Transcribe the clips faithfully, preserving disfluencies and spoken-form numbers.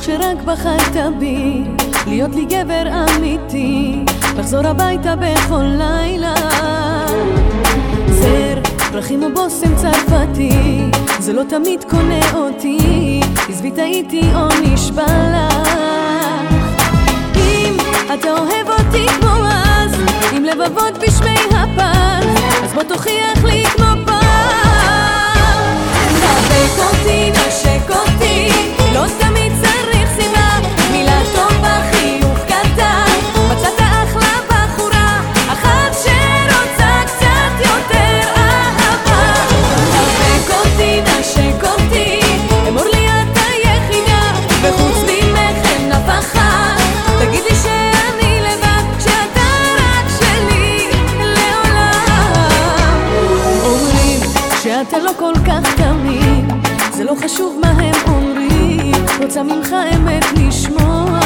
שרק בחרת בי, להיות לי גבר אמיתי, לחזור הביתה בכל לילה. זר, פרחים או בוסם צרפתי, זה לא תמיד קונה אותי, עזבי טעיתי או נשבע לך. אם אתה אוהב אותי כמו אז, עם לבבות בשמי הפז, אז בוא תוכיח לי כמו פעם. חבק אותי, נשק אותי, לא תמיד צריך סיבה, מילה טובה, חיוך קטן, מצאת אחלה בחורה, אחת שרוצה קצת יותר אהבה. חבק אותי, נשק אותי, אמור לי את היחידה, וחוץ ממך אין אף אחת, תגיד לי שאני לבד, שאתה רק שלי לעולם. אומרים שאתה לא כל כך תמיד, זה לא חשוב מה הם אומרים, רוצה ממך אמת לשמוע.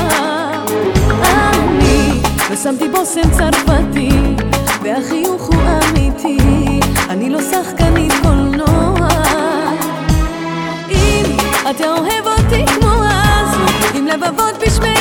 אני ושמתי בוסם צרפתי, והחיוך הוא אמיתי, אני לא שחקנית קולנוע. אם אתה אוהב אותי כמו אז, עם לבבות בשמי